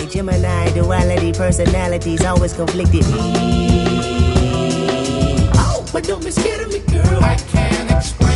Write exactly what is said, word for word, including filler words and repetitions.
like Gemini, duality, personalities always conflicted. Oh, but don't be scared of me, girl. I can't explain.